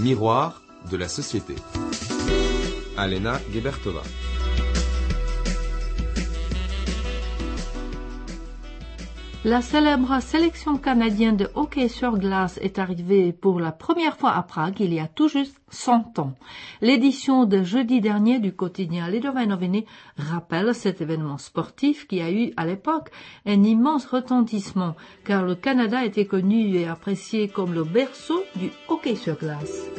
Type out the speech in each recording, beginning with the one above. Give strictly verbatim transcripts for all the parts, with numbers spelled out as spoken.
Miroir de la société. Alena Gebertova. La célèbre sélection canadienne de hockey sur glace est arrivée pour la première fois à Prague il y a tout juste cent ans. L'édition de jeudi dernier du quotidien Lidové noviny rappelle cet événement sportif qui a eu à l'époque un immense retentissement car le Canada était connu et apprécié comme le berceau du hockey sur glace.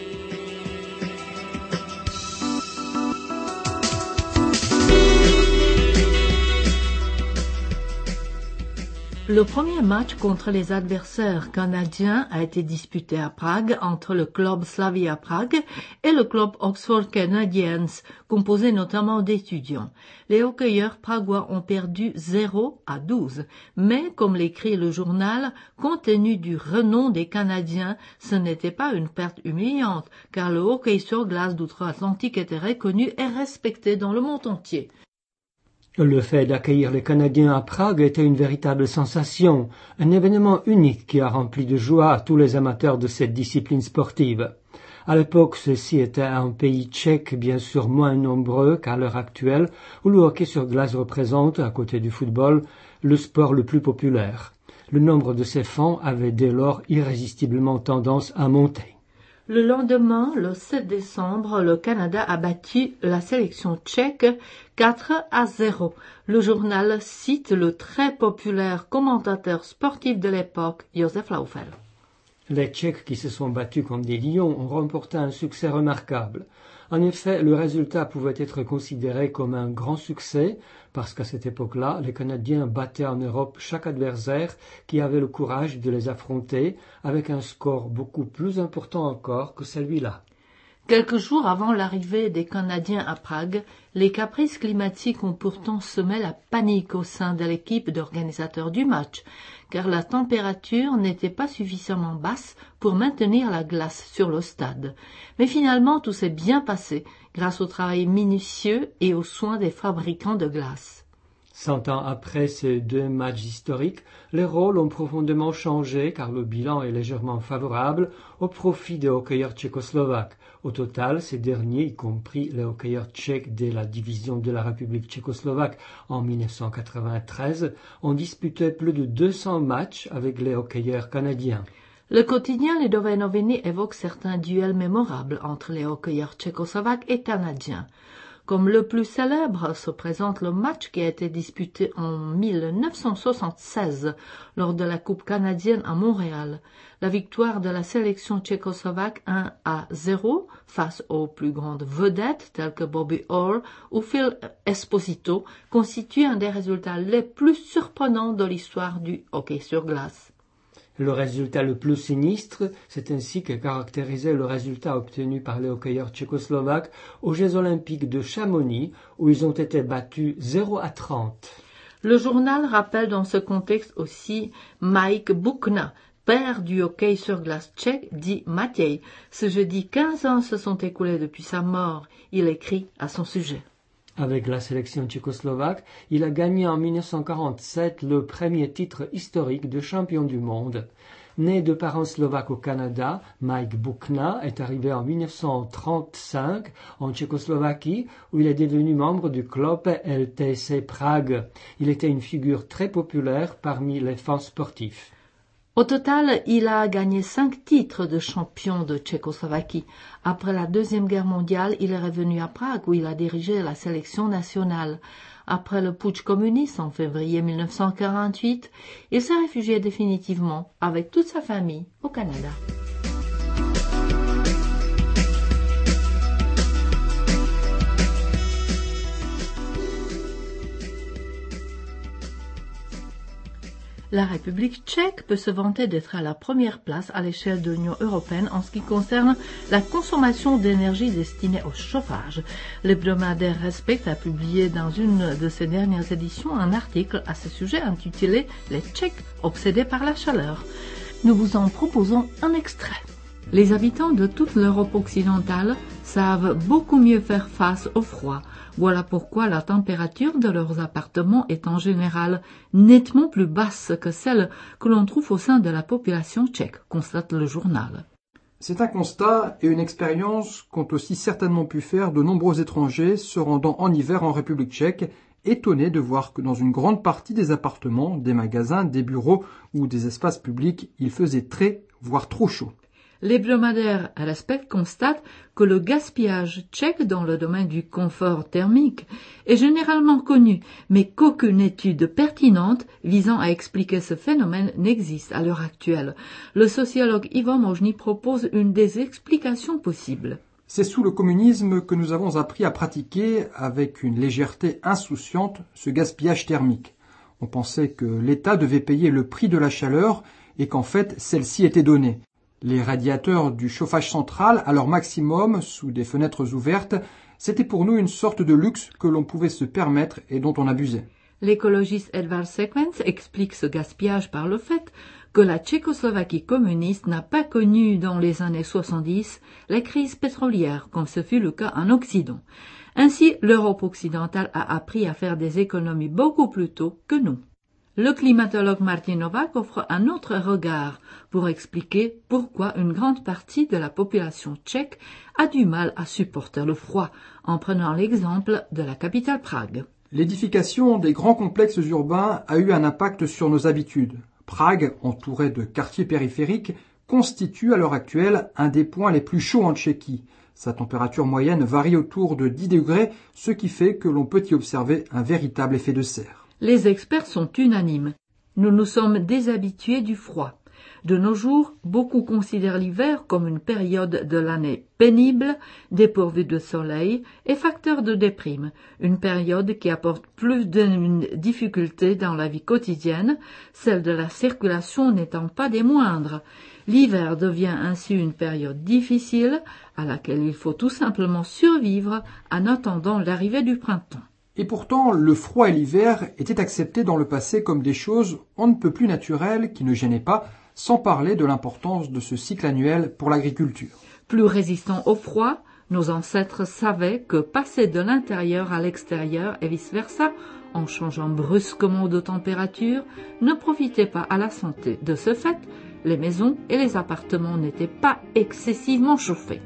Le premier match contre les adversaires canadiens a été disputé à Prague entre le club Slavia Prague et le club Oxford Canadiens, composé notamment d'étudiants. Les hockeyeurs pragois ont perdu zéro à douze, mais comme l'écrit le journal, compte tenu du renom des Canadiens, ce n'était pas une perte humiliante, car le hockey sur glace d'outre-Atlantique était reconnu et respecté dans le monde entier. Le fait d'accueillir les Canadiens à Prague était une véritable sensation, un événement unique qui a rempli de joie tous les amateurs de cette discipline sportive. À l'époque, ceci était un pays tchèque bien sûr moins nombreux qu'à l'heure actuelle, où le hockey sur glace représente, à côté du football, le sport le plus populaire. Le nombre de ses fans avait dès lors irrésistiblement tendance à monter. Le lendemain, le sept décembre, le Canada a battu la sélection tchèque quatre à zéro. Le journal cite le très populaire commentateur sportif de l'époque, Josef Laufer. Les Tchèques qui se sont battus comme des lions ont remporté un succès remarquable. En effet, le résultat pouvait être considéré comme un grand succès parce qu'à cette époque-là, les Canadiens battaient en Europe chaque adversaire qui avait le courage de les affronter avec un score beaucoup plus important encore que celui-là. Quelques jours avant l'arrivée des Canadiens à Prague, les caprices climatiques ont pourtant semé la panique au sein de l'équipe d'organisateurs du match, car la température n'était pas suffisamment basse pour maintenir la glace sur le stade. Mais finalement, tout s'est bien passé grâce au travail minutieux et aux soins des fabricants de glace. Cent ans après ces deux matchs historiques, les rôles ont profondément changé car le bilan est légèrement favorable au profit des hockeyeurs tchécoslovaques. Au total, ces derniers, y compris les hockeyeurs tchèques dès la division de la République tchécoslovaque en mille neuf cent quatre-vingt-treize, ont disputé plus de deux cents matchs avec les hockeyeurs canadiens. Le quotidien Lidové noviny évoque certains duels mémorables entre les hockeyeurs tchécoslovaques et canadiens. Comme le plus célèbre se présente le match qui a été disputé en mille neuf cent soixante-seize lors de la Coupe canadienne à Montréal. La victoire de la sélection tchécoslovaque un à zéro face aux plus grandes vedettes telles que Bobby Orr ou Phil Esposito constitue un des résultats les plus surprenants de l'histoire du hockey sur glace. Le résultat le plus sinistre, c'est ainsi que caractérisait le résultat obtenu par les hockeyeurs tchécoslovaques aux Jeux olympiques de Chamonix, où ils ont été battus zéro à trente. Le journal rappelle dans ce contexte aussi Mike Boukna, père du hockey sur glace tchèque, dit Matěj. Ce jeudi, quinze ans se sont écoulés depuis sa mort. Il écrit à son sujet. Avec la sélection tchécoslovaque, il a gagné en mille neuf cent quarante-sept le premier titre historique de champion du monde. Né de parents slovaques au Canada, Mike Boukna est arrivé en mille neuf cent trente-cinq en Tchécoslovaquie où il est devenu membre du club L T C Prague. Il était une figure très populaire parmi les fans sportifs. Au total, il a gagné cinq titres de champion de Tchécoslovaquie. Après la Deuxième Guerre mondiale, il est revenu à Prague où il a dirigé la sélection nationale. Après le putsch communiste en février mille neuf cent quarante-huit, il s'est réfugié définitivement avec toute sa famille au Canada. La République tchèque peut se vanter d'être à la première place à l'échelle de l'Union européenne en ce qui concerne la consommation d'énergie destinée au chauffage. L'hebdomadaire Respect a publié dans une de ses dernières éditions un article à ce sujet intitulé « Les Tchèques obsédés par la chaleur ». Nous vous en proposons un extrait. Les habitants de toute l'Europe occidentale savent beaucoup mieux faire face au froid. Voilà pourquoi la température de leurs appartements est en général nettement plus basse que celle que l'on trouve au sein de la population tchèque, constate le journal. C'est un constat et une expérience qu'ont aussi certainement pu faire de nombreux étrangers se rendant en hiver en République tchèque, étonnés de voir que dans une grande partie des appartements, des magasins, des bureaux ou des espaces publics, il faisait très, voire trop chaud. L'hebdomadaire Respect constate que le gaspillage tchèque dans le domaine du confort thermique est généralement connu, mais qu'aucune étude pertinente visant à expliquer ce phénomène n'existe à l'heure actuelle. Le sociologue Ivo Možný propose une des explications possibles. C'est sous le communisme que nous avons appris à pratiquer, avec une légèreté insouciante, ce gaspillage thermique. On pensait que l'État devait payer le prix de la chaleur et qu'en fait, celle-ci était donnée. Les radiateurs du chauffage central, à leur maximum, sous des fenêtres ouvertes, c'était pour nous une sorte de luxe que l'on pouvait se permettre et dont on abusait. L'écologiste Edvard Sequence explique ce gaspillage par le fait que la Tchécoslovaquie communiste n'a pas connu dans les années soixante-dix la crise pétrolière, comme ce fut le cas en Occident. Ainsi, l'Europe occidentale a appris à faire des économies beaucoup plus tôt que nous. Le climatologue Martin Novák offre un autre regard pour expliquer pourquoi une grande partie de la population tchèque a du mal à supporter le froid, en prenant l'exemple de la capitale Prague. L'édification des grands complexes urbains a eu un impact sur nos habitudes. Prague, entourée de quartiers périphériques, constitue à l'heure actuelle un des points les plus chauds en Tchéquie. Sa température moyenne varie autour de dix degrés, ce qui fait que l'on peut y observer un véritable effet de serre. Les experts sont unanimes. Nous nous sommes déshabitués du froid. De nos jours, beaucoup considèrent l'hiver comme une période de l'année pénible, dépourvue de soleil et facteur de déprime, une période qui apporte plus de difficultés dans la vie quotidienne, celle de la circulation n'étant pas des moindres. L'hiver devient ainsi une période difficile à laquelle il faut tout simplement survivre en attendant l'arrivée du printemps. Et pourtant, le froid et l'hiver étaient acceptés dans le passé comme des choses on ne peut plus naturelles qui ne gênaient pas, sans parler de l'importance de ce cycle annuel pour l'agriculture. Plus résistants au froid, nos ancêtres savaient que passer de l'intérieur à l'extérieur et vice-versa, en changeant brusquement de température, ne profitait pas à la santé. De ce fait, les maisons et les appartements n'étaient pas excessivement chauffés.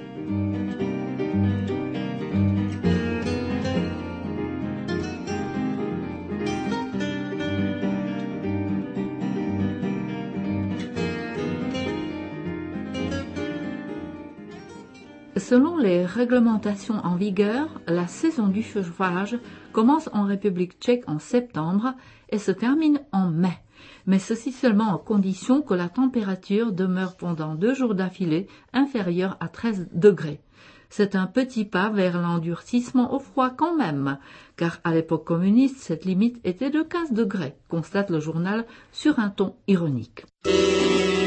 Selon les réglementations en vigueur, la saison du chauffage commence en République tchèque en septembre et se termine en mai, mais ceci seulement en condition que la température demeure pendant deux jours d'affilée inférieure à treize degrés. C'est un petit pas vers l'endurcissement au froid quand même, car à l'époque communiste, cette limite était de quinze degrés, constate le journal sur un ton ironique.